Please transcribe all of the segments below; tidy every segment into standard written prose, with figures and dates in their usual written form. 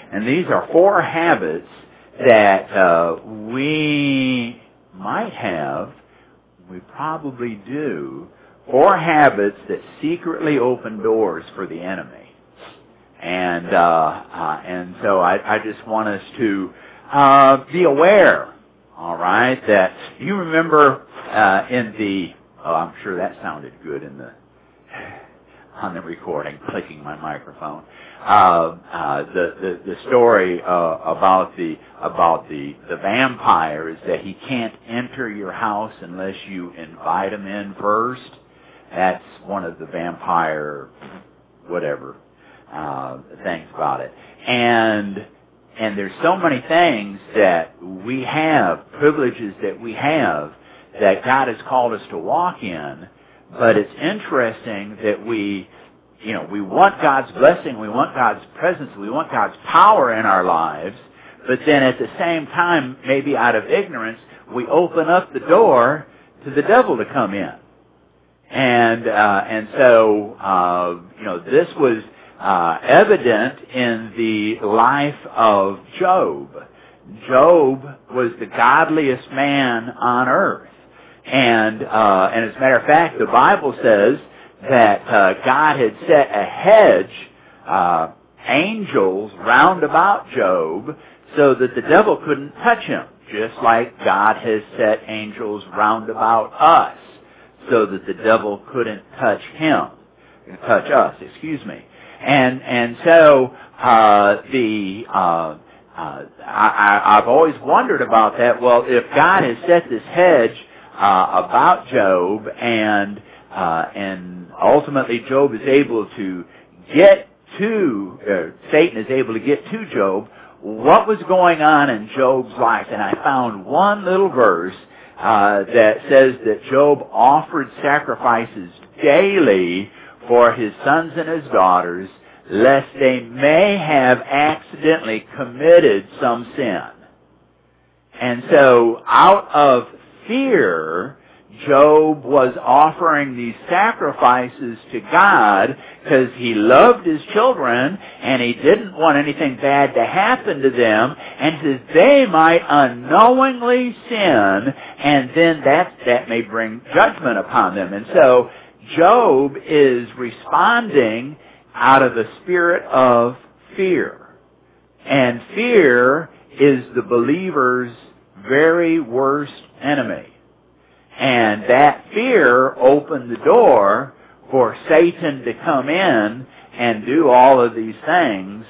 And these are 4 habits that we might have, we probably do, 4 habits that secretly open doors for the enemy. And so I just want us to be aware, all right, that you remember in the, I'm sure that sounded good in the on the recording, clicking my microphone. The story about the vampire is that he can't enter your house unless you invite him in first. That's one of the vampire whatever things about it. And there's so many things that we have, privileges that we have, that God has called us to walk in. But it's interesting that we want God's blessing, we want God's presence, we want God's power in our lives, but then at the same time, maybe out of ignorance, we open up the door to the devil to come in. And so this was evident in the life of Job. Job was the godliest man on earth. And as a matter of fact, the Bible says that God had set a hedge, angels round about Job, so that the devil couldn't touch him, just like God has set angels round about us, so that the devil couldn't touch us. And so I've always wondered about that. Well, if God has set this hedge about Job, and ultimately Job is able to get to, Satan is able to get to Job, what was going on in Job's life? And I found one little verse that says that Job offered sacrifices daily for his sons and his daughters, lest they may have accidentally committed some sin. And so out of fear, Job was offering these sacrifices to God because he loved his children and he didn't want anything bad to happen to them, and that they might unknowingly sin, and then that may bring judgment upon them. And so Job is responding out of the spirit of fear. And fear is the believer's very worst enemy. And that fear opened the door for Satan to come in and do all of these things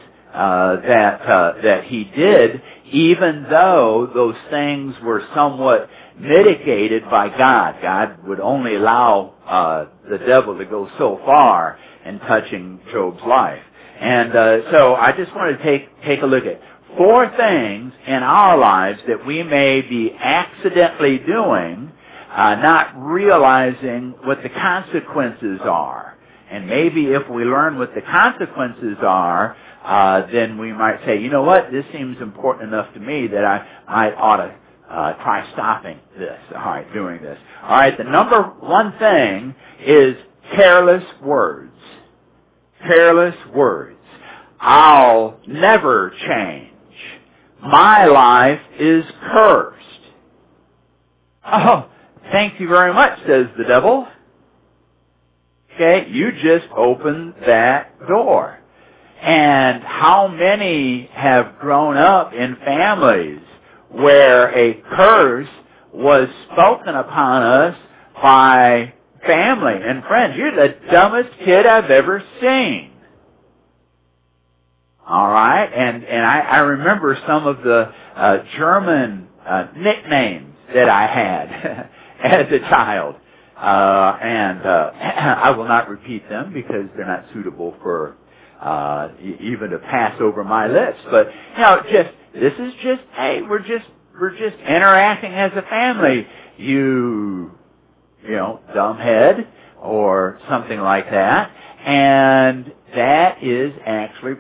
that he did, even though those things were somewhat mitigated by God. God would only allow the devil to go so far in touching Job's life. And so I just want to take a look at 4 things in our lives that we may be accidentally doing, not realizing what the consequences are. And maybe if we learn what the consequences are, then we might say, you know what, this seems important enough to me that I ought to try stopping this, all right, doing this. All right, the number 1 thing is careless words. Careless words. I'll never change. My life is cursed. Oh, thank you very much, says the devil. Okay, you just opened that door. And how many have grown up in families where a curse was spoken upon us by family and friends? You're the dumbest kid I've ever seen. All right, and I remember some of the German nicknames that I had as a child, and I will not repeat them because they're not suitable for even to pass over my lips. But this is just hey, we're just interacting as a family. You know, dumbhead or something like that. And that is actually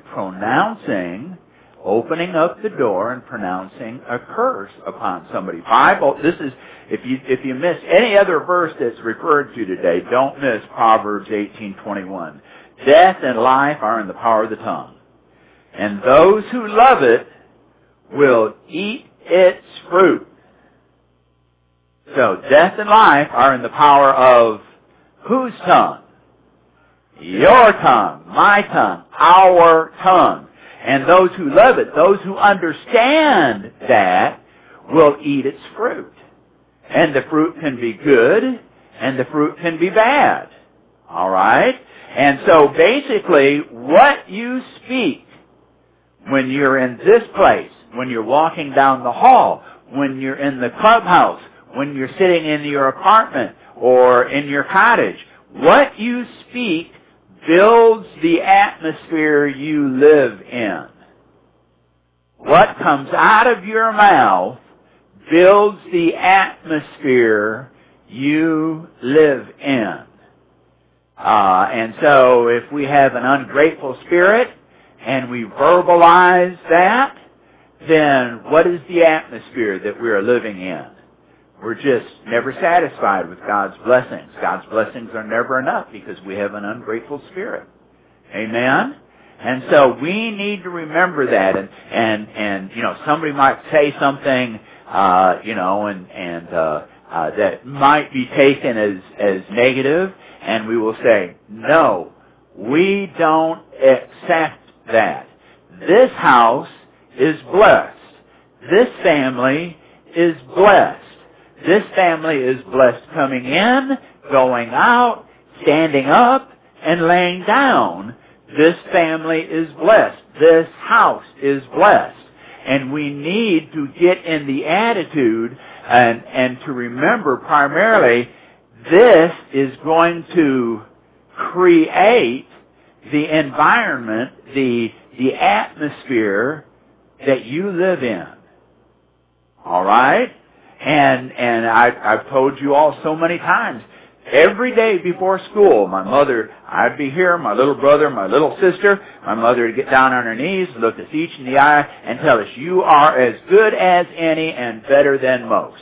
opening up the door and pronouncing a curse upon somebody. Bible, this is, if you miss any other verse that's referred to today, don't miss Proverbs 18:21. Death and life are in the power of the tongue. and those who love it will eat its fruit. So death and life are in the power of whose tongue? Your tongue, my tongue, our tongue. And those who love it, those who understand that, will eat its fruit. And the fruit can be good, and the fruit can be bad. All right? And so basically, what you speak when you're in this place, when you're walking down the hall, when you're in the clubhouse, when you're sitting in your apartment or in your cottage, what you speak builds the atmosphere you live in. What comes out of your mouth builds the atmosphere you live in. And so if we have an ungrateful spirit and we verbalize that, then what is the atmosphere that we are living in? We're just never satisfied with God's blessings. God's blessings are never enough because we have an ungrateful spirit. Amen? And so we need to remember that. And you know, somebody might say something, that might be taken as negative, and we will say, no, we don't accept that. This house is blessed. This family is blessed. This family is blessed coming in, going out, standing up, and laying down. This family is blessed. This house is blessed. And we need to get in the attitude and to remember primarily this is going to create the environment, the atmosphere that you live in. All right? And I've told you all so many times, every day before school, my mother, I'd be here, my little brother, my little sister, my mother would get down on her knees, look us each in the eye, and tell us, you are as good as any and better than most.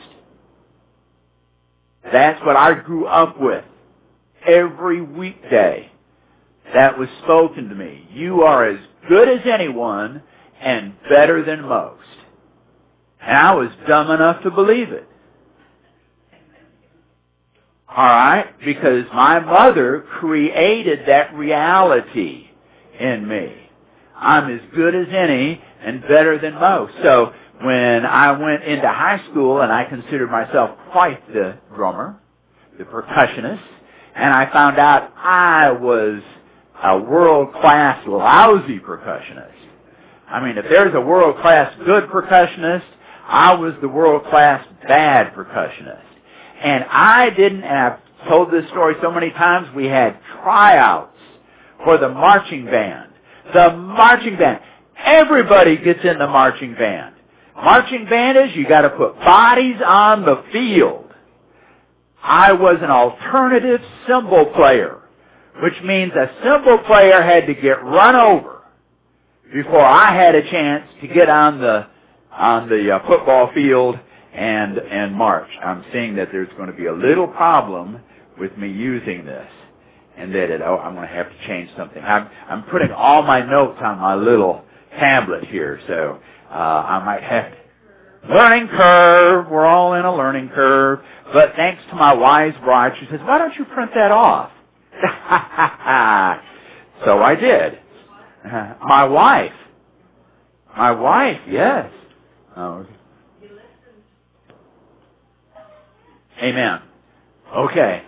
That's what I grew up with. Every weekday, that was spoken to me. You are as good as anyone and better than most. And I was dumb enough to believe it. All right? Because my mother created that reality in me. I'm as good as any and better than most. So when I went into high school, and I considered myself quite the drummer, the percussionist, and I found out I was a world-class lousy percussionist. I mean, if there's a world-class good percussionist, I was the world-class bad percussionist. And and I've told this story so many times, we had tryouts for the marching band. The marching band. Everybody gets in the marching band. Marching band is you got to put bodies on the field. I was an alternative cymbal player, which means a cymbal player had to get run over before I had a chance to get on the football field and march. I'm seeing that there's going to be a little problem with me using this, and that I'm going to have to change something. I'm putting all my notes on my little tablet here, so I might have to. Learning curve. We're all in a learning curve. But thanks to my wise bride, she says, why don't you print that off? So I did. My wife, yes. Oh. Amen. Okay.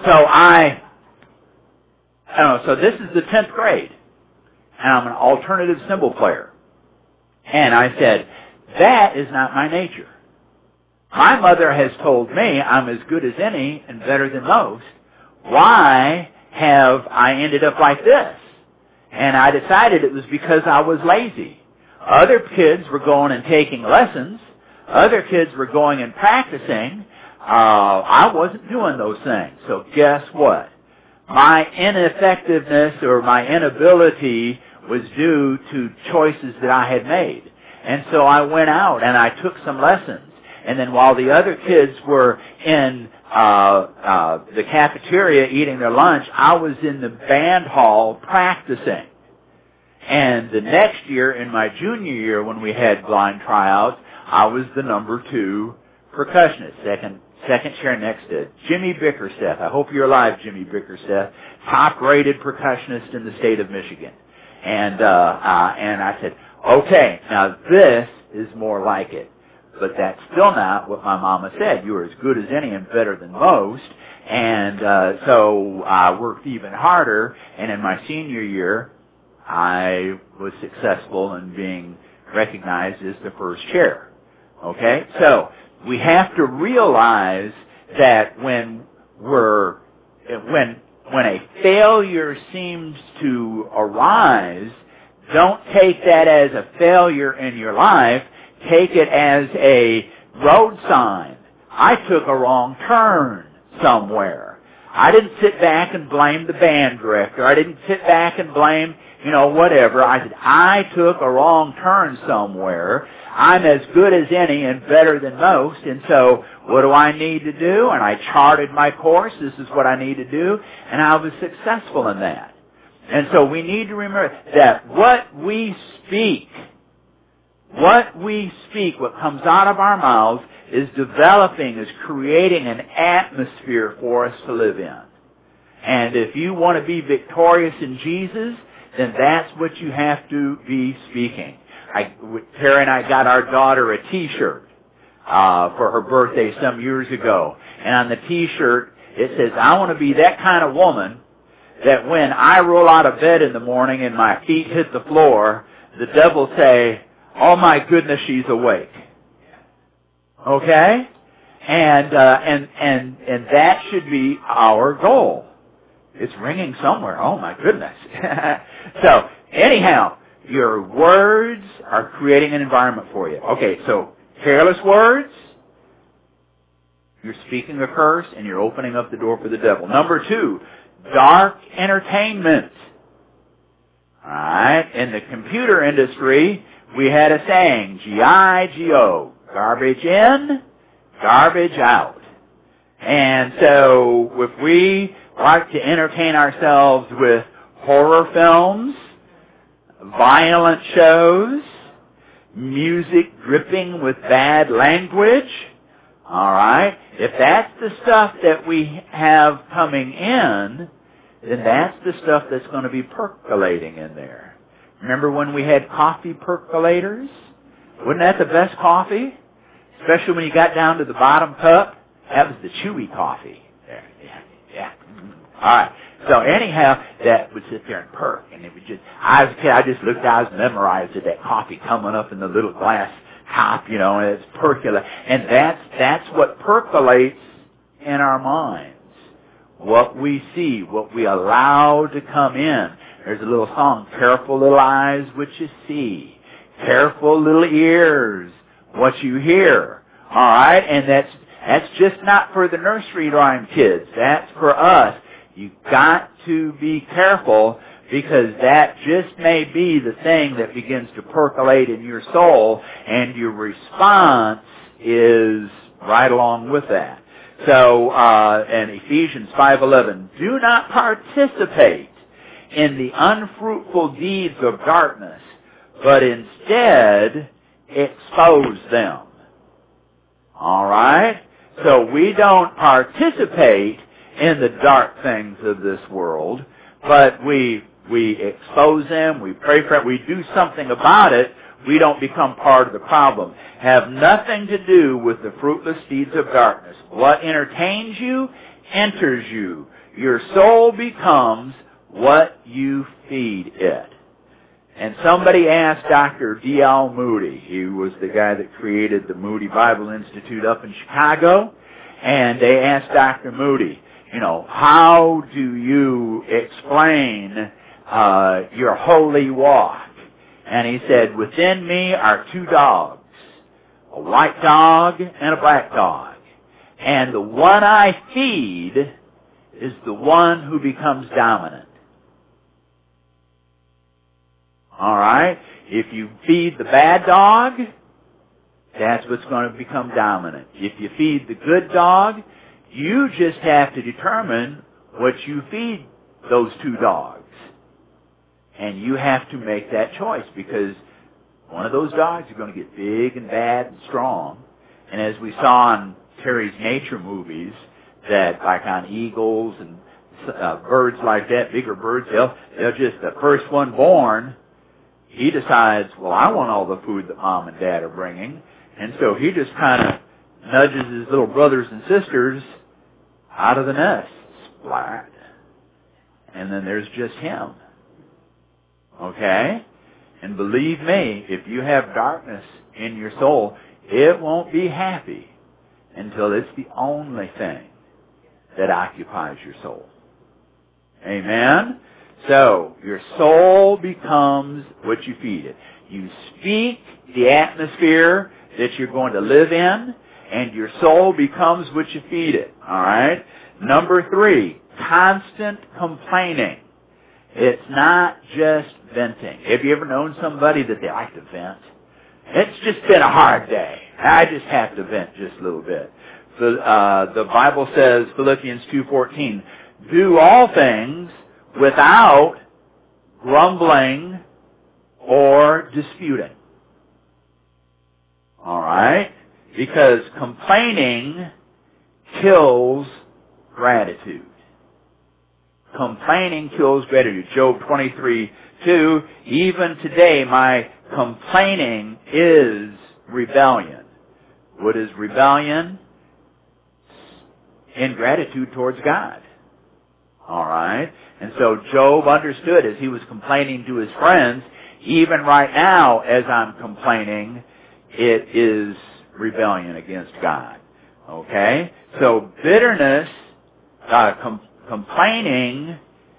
So this is the 10th grade, and I'm an alternative cymbal player. And I said, that is not my nature. My mother has told me I'm as good as any and better than most. Why have I ended up like this? And I decided it was because I was lazy. Other kids were going and taking lessons. Other kids were going and practicing. I wasn't doing those things. So guess what? My ineffectiveness or my inability was due to choices that I had made. And so I went out and I took some lessons. And then while the other kids were in the cafeteria eating their lunch, I was in the band hall practicing. And the next year, in my junior year, when we had blind tryouts, I was the number 2 percussionist, second chair next to Jimmy Bickersteth. I hope you're alive, Jimmy Bickersteth, top-rated percussionist in the state of Michigan. And I said, okay, now this is more like it. But that's still not what my mama said. You were as good as any and better than most. And so I worked even harder, and in my senior year, I was successful in being recognized as the first chair. Okay? So we have to realize that when a failure seems to arise, don't take that as a failure in your life. Take it as a road sign. I took a wrong turn somewhere. I didn't sit back and blame the band director. I didn't sit back and blame, whatever. I said, I took a wrong turn somewhere. I'm as good as any and better than most, and so what do I need to do? And I charted my course. This is what I need to do, and I was successful in that. And so we need to remember that what we speak, what comes out of our mouths is developing, is creating an atmosphere for us to live in. And if you want to be victorious in Jesus, then that's what you have to be speaking. Terry and I got our daughter a T-shirt for her birthday some years ago. And on the T-shirt, it says, I want to be that kind of woman that when I roll out of bed in the morning and my feet hit the floor, the devil say, oh my goodness, she's awake. Okay? And that should be our goal. It's ringing somewhere. Oh my goodness. So, anyhow, your words are creating an environment for you. Okay, so careless words, you're speaking a curse and you're opening up the door for the devil. Number 2, dark entertainment. Alright, in the computer industry, we had a saying, G-I-G-O, garbage in, garbage out. And so if we like to entertain ourselves with horror films, violent shows, music dripping with bad language, alright, if that's the stuff that we have coming in, then that's the stuff that's going to be percolating in there. Remember when we had coffee percolators? Wasn't that the best coffee? Especially when you got down to the bottom cup. That was the chewy coffee. There, yeah. Alright. So anyhow, that would sit there and perk. And it would just, I was a kid, I just looked out and memorized it, that coffee coming up in the little glass top, and it's percolating. And that's what percolates in our minds. What we see, what we allow to come in. There's a little song, careful little eyes what you see. Careful little ears what you hear. Alright? And that's just not for the nursery rhyme kids. That's for us. You've got to be careful, because that just may be the thing that begins to percolate in your soul, and your response is right along with that. So, in Ephesians 5:11, do not participate in the unfruitful deeds of darkness, but instead expose them. Alright? So we don't participate in the dark things of this world, but we expose them, we pray for it, we do something about it. We don't become part of the problem. Have nothing to do with the fruitless deeds of darkness. What entertains you, enters you. Your soul becomes what you feed it. And somebody asked Dr. D.L. Moody, he was the guy that created the Moody Bible Institute up in Chicago, and they asked Dr. Moody, how do you explain your holy walk? And he said, within me are 2 dogs, a white dog and a black dog. And the one I feed is the one who becomes dominant. Alright? If you feed the bad dog, that's what's going to become dominant. If you feed the good dog, you just have to determine what you feed those 2 dogs. And you have to make that choice, because one of those dogs are going to get big and bad and strong. And as we saw on Terry's nature movies, that like on eagles and birds like that, bigger birds, they'll just, the first one born, he decides, well, I want all the food that mom and dad are bringing. And so he just kind of nudges his little brothers and sisters out of the nest. Splat. And then there's just him. Okay? And believe me, if you have darkness in your soul, it won't be happy until it's the only thing that occupies your soul. Amen? So, your soul becomes what you feed it. You speak the atmosphere that you're going to live in, and your soul becomes what you feed it. Alright? Number 3, constant complaining. It's not just venting. Have you ever known somebody that they like to vent? It's just been a hard day. I just have to vent just a little bit. The Bible says, Philippians 2:14, do all things without grumbling or disputing. Alright? Because complaining kills gratitude. Complaining kills gratitude. Job 23:2, even today my complaining is rebellion. What is rebellion? Ingratitude towards God. Alright? And so Job understood as he was complaining to his friends, even right now as I'm complaining, it is rebellion against God. Okay? So bitterness, complaining,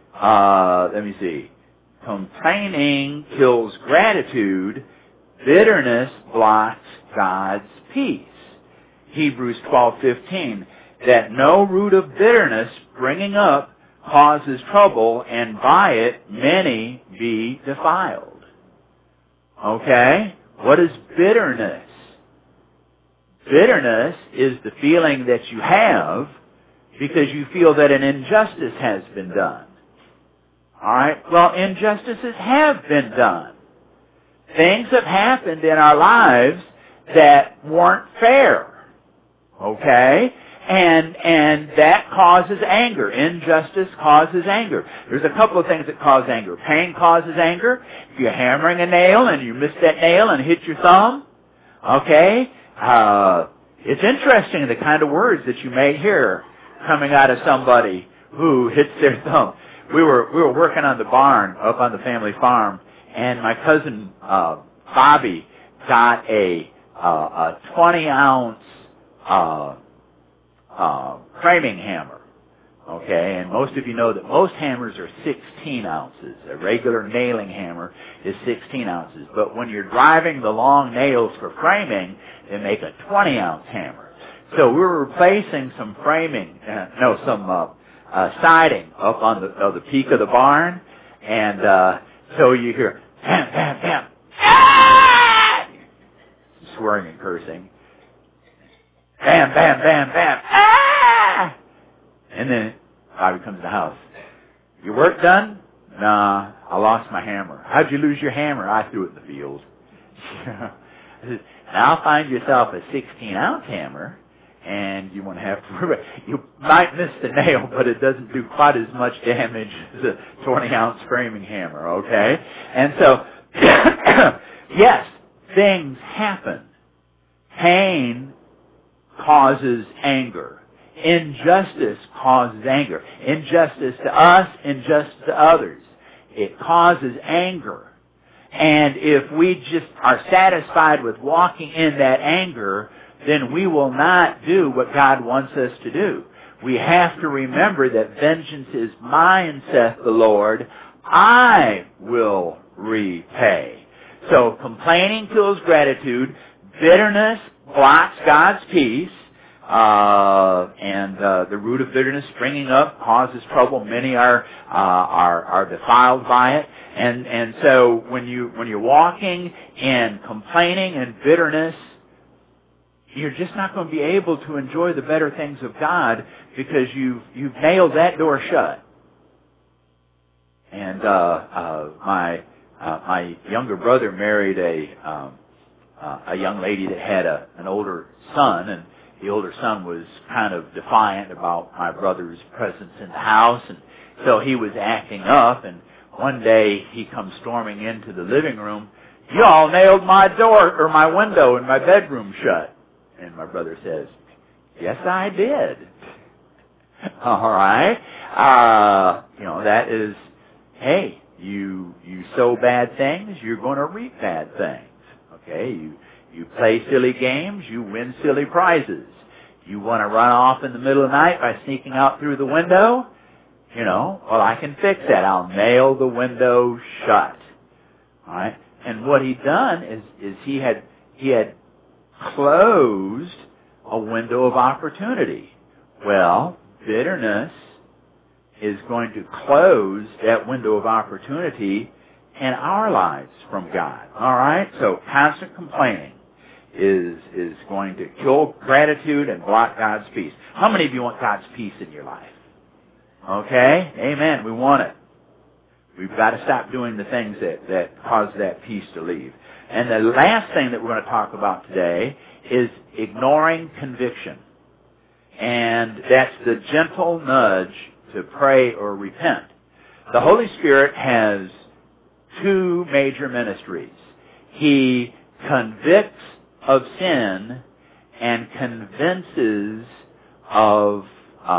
complaining kills gratitude. Bitterness blocks God's peace. Hebrews 12:15, that no root of bitterness springing up causes trouble, and by it many be defiled. Okay? What is bitterness? Bitterness is the feeling that you have because you feel that an injustice has been done. Alright? Well, injustices have been done. Things have happened in our lives that weren't fair. Okay? And that causes anger. Injustice causes anger. There's a couple of things that cause anger. Pain causes anger. If you're hammering a nail and you miss that nail and hit your thumb, okay? It's interesting the kind of words that you may hear coming out of somebody who hits their thumb. We were working on the barn up on the family farm, and my cousin Bobby got a 20-ounce framing hammer. Okay, and most of you know that most hammers are 16 ounces. A regular nailing hammer is 16 ounces. But when you're driving the long nails for framing, they make a 20-ounce hammer. So we were replacing some siding up on the peak of the barn, and so you hear bam, bam, bam, ah! Swearing and cursing. Bam, bam, bam, bam, ah! And then Bobby comes to the house. Your work done? Nah, I lost my hammer. How'd you lose your hammer? I threw it in the field. I said, now find yourself a 16-ounce hammer, and you won't have to. You might miss the nail, but it doesn't do quite as much damage as a 20-ounce framing hammer, okay? And so, yes, things happen. Pain causes anger. Injustice causes anger. Injustice to us, injustice to others. It causes anger. And if we just are satisfied with walking in that anger, then we will not do what God wants us to do. We have to remember that vengeance is mine, saith the Lord. I will repay. So complaining kills gratitude. Bitterness blocks God's peace. And the root of bitterness springing up causes trouble. Many are defiled by it. And so when you're walking in complaining and bitterness, you're just not going to be able to enjoy the better things of God because you've nailed that door shut. And my younger brother married a young lady that had an older son, and the older son was kind of defiant about my brother's presence in the house, and so he was acting up, and one day he comes storming into the living room. "You all nailed my door or my window in my bedroom shut." And my brother says, "Yes, I did." All right. That is, hey, you sow bad things, you're going to reap bad things. Okay, you play silly games, you win silly prizes. You want to run off in the middle of the night by sneaking out through the window? Well, I can fix that. I'll nail the window shut. All right. And what he'd done is he had closed a window of opportunity. Well, bitterness is going to close that window of opportunity in our lives from God. All right? So constant complaining is going to kill gratitude and block God's peace. How many of you want God's peace in your life? Okay? Amen. We want it. We've got to stop doing the things that cause that peace to leave. And the last thing that we're going to talk about today is ignoring conviction. And that's the gentle nudge to pray or repent. The Holy Spirit has two major ministries. He convicts of sin and convinces of,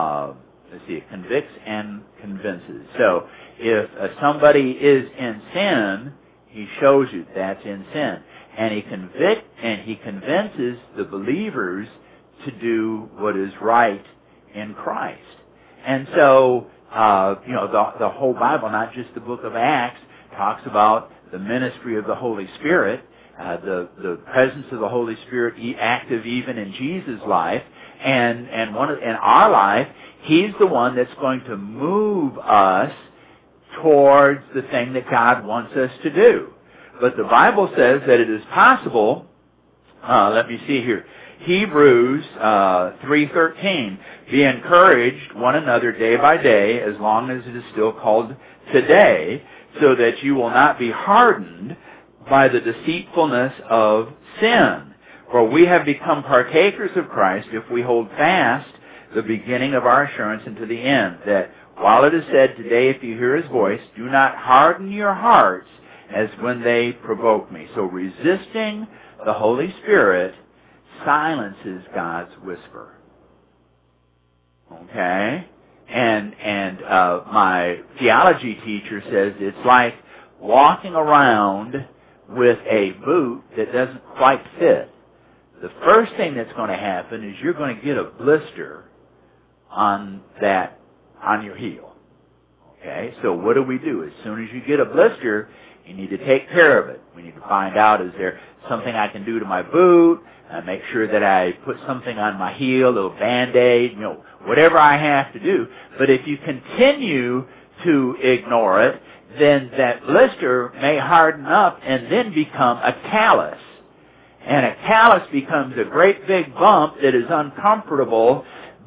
convicts and convinces. So if somebody is in sin, he shows you that's in sin. And he convinces the believers to do what is right in Christ. And so, the whole Bible, not just the book of Acts, talks about the ministry of the Holy Spirit, the presence of the Holy Spirit active even in Jesus' life, and in our life, He's the one that's going to move us towards the thing that God wants us to do. But the Bible says that it is possible. Let me see here. Hebrews 3:13. Be encouraged one another day by day, as long as it is still called today, so that you will not be hardened by the deceitfulness of sin. For we have become partakers of Christ if we hold fast the beginning of our assurance unto the end, that while it is said, today if you hear His voice, do not harden your hearts as when they provoke me. So resisting the Holy Spirit silences God's whisper. Okay? And my theology teacher says it's like walking around with a boot that doesn't quite fit. The first thing that's going to happen is you're going to get a blister on your heel. Okay? So what do? As soon as you get a blister, you need to take care of it. We need to find out, is there something I can do to my boot? Make sure that I put something on my heel, a little Band-Aid, whatever I have to do. But if you continue to ignore it, then that blister may harden up and then become a callus. And a callus becomes a great big bump that is uncomfortable,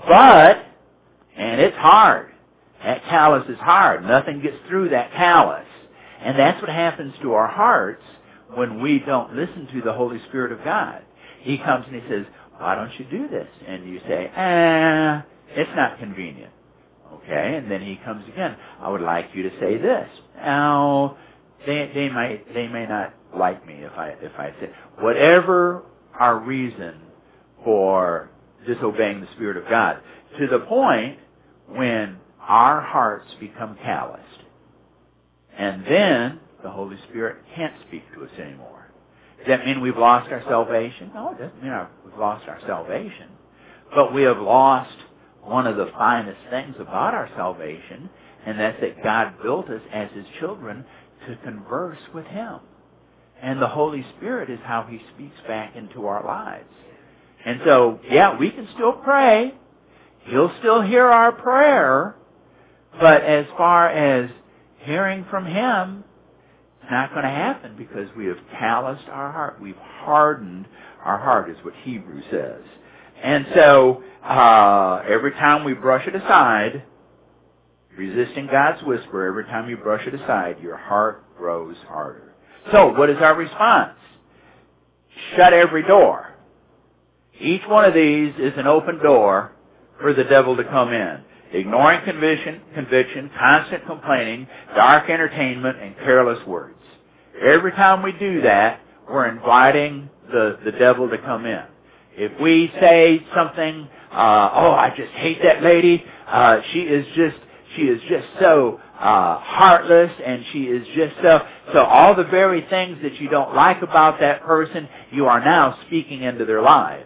and it's hard. That callus is hard. Nothing gets through that callus. And that's what happens to our hearts when we don't listen to the Holy Spirit of God. He comes and He says, why don't you do this? And you say, it's not convenient. Okay, and then He comes again. I would like you to say this. Now, they may not like me if I say, whatever our reason for disobeying the Spirit of God, to the point when our hearts become calloused. And then the Holy Spirit can't speak to us anymore. Does that mean we've lost our salvation? No, it doesn't mean we've lost our salvation. But we have lost one of the finest things about our salvation, and that's that God built us as His children to converse with Him. And the Holy Spirit is how He speaks back into our lives. And so, we can still pray. He'll still hear our prayer. But as far as hearing from Him, it's not going to happen because we have calloused our heart. We've hardened our heart, is what Hebrews says. And so, every time we brush it aside, resisting God's whisper every time you brush it aside, your heart grows harder. So, what is our response? Shut every door. Each one of these is an open door for the devil to come in. Ignoring conviction, constant complaining, dark entertainment, and careless words. Every time we do that, we're inviting the devil to come in. If we say something, I just hate that lady, she is just so heartless, and she is just so all the very things that you don't like about that person, you are now speaking into their lives.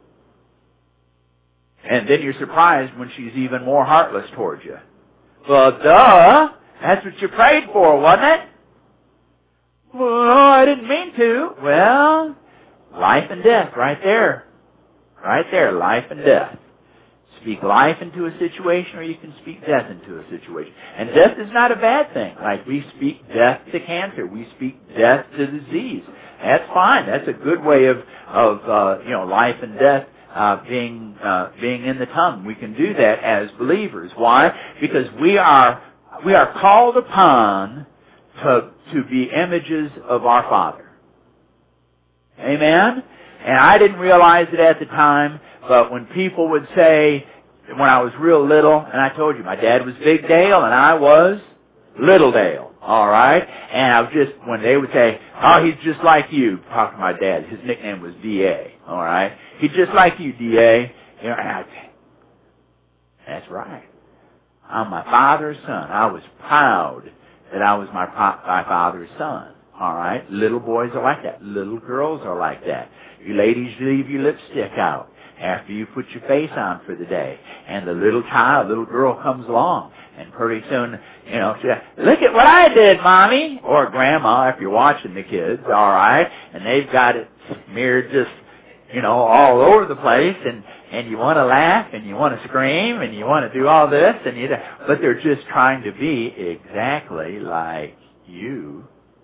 And then you're surprised when she's even more heartless towards you. Well, duh! That's what you prayed for, wasn't it? Well, I didn't mean to. Well, life and death right there. Right there, life and death. Speak life into a situation, or you can speak death into a situation. And death is not a bad thing. Like we speak death to cancer. We speak death to disease. That's fine. That's a good way of life and death being in the tongue. We can do that as believers. Why? Because we are called upon to be images of our Father. Amen? And I didn't realize it at the time, but when people would say, when I was real little, and I told you, my dad was Big Dale and I was Little Dale. All right? And I was when they would say, oh, he's just like you, talk to my dad. His nickname was D.A. All right? He's just like you, D.A. You know, and I'd say, that's right. I'm my father's son. I was proud that I was my father's son. All right? Little boys are like that. Little girls are like that. You ladies leave your lipstick out after you put your face on for the day. And the little girl comes along. And pretty soon, she says, look at what I did, Mommy. Or Grandma, if you're watching the kids, all right? And they've got it smeared just, all over the place. And you want to laugh, and you want to scream, and you want to do all this. But they're just trying to be exactly like you.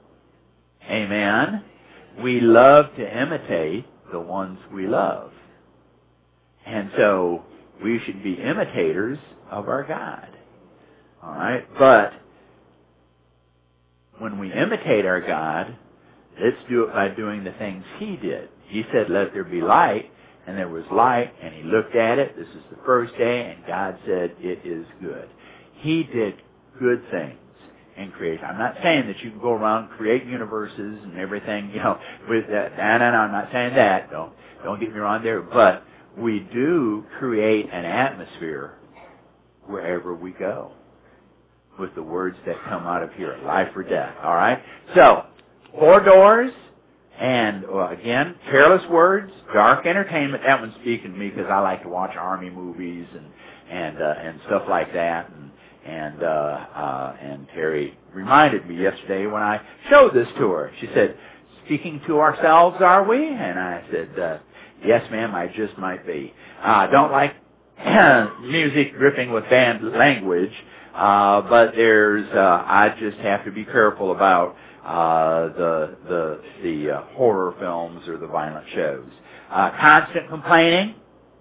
Amen? We love to imitate the ones we love. And so we should be imitators of our God. All right? But when we imitate our God, let's do it by doing the things He did. He said, let there be light, and there was light, and He looked at it. This is the first day, and God said, it is good. He did good things in creation. I'm not saying that you can go around and create universes and everything, with that. No, I'm not saying that. Don't get me wrong there. But we do create an atmosphere wherever we go with the words that come out of here, life or death. All right? So, 4 doors, and again, careless words, dark entertainment. That one's speaking to me because I like to watch Army movies and stuff like that. And Terry reminded me yesterday when I showed this to her. She said, speaking to ourselves, are we? And I said, yes, ma'am, I just might be. Don't like music dripping with banned language, but I just have to be careful about the horror films or the violent shows. Constant complaining.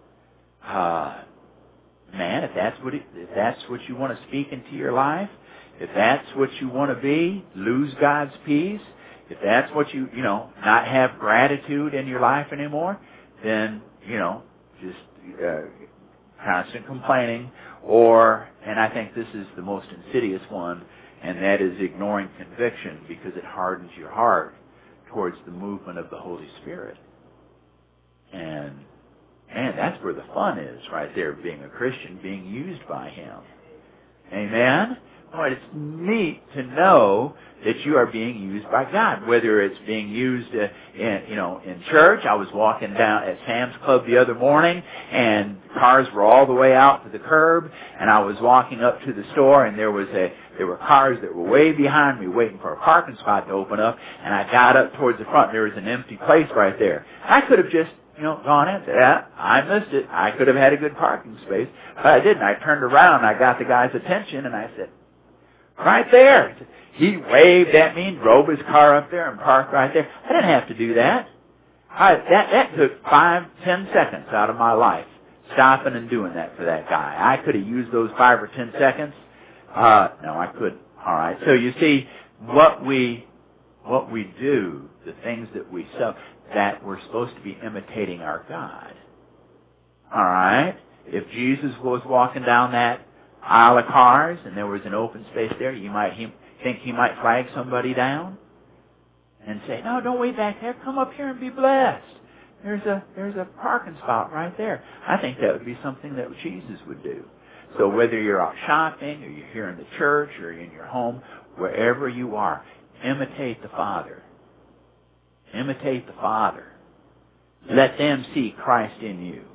Man, if that's what you want to speak into your life, if that's what you want to be, lose God's peace, if that's what you not have gratitude in your life anymore, then, just constant complaining, and I think this is the most insidious one, and that is ignoring conviction, because it hardens your heart towards the movement of the Holy Spirit. And that's where the fun is, right there, being a Christian, being used by Him. Amen? Boy, it's neat to know that you are being used by God, whether it's being used in church. I was walking down at Sam's Club the other morning, and cars were all the way out to the curb, and I was walking up to the store, and there were cars that were way behind me waiting for a parking spot to open up, and I got up towards the front, and there was an empty place right there. I could have just gone in. Yeah, I missed it. I could have had a good parking space, but I didn't. I turned around, and I got the guy's attention, and I said, right there. He waved at me and drove his car up there and parked right there. I didn't have to do that. That took 5-10 seconds out of my life, stopping and doing that for that guy. I could have used those 5 or 10 seconds No, I couldn't. All right. So you see, what we do, the things that we sell, that we're supposed to be imitating our God. All right. If Jesus was walking down that aisle of cars and there was an open space there, you might think he might flag somebody down and say, "No, don't wait back there. Come up here and be blessed. There's a parking spot right there." I think that would be something that Jesus would do. So whether you're out shopping or you're here in the church or in your home, wherever you are, imitate the Father. Imitate the Father. Let them see Christ in you.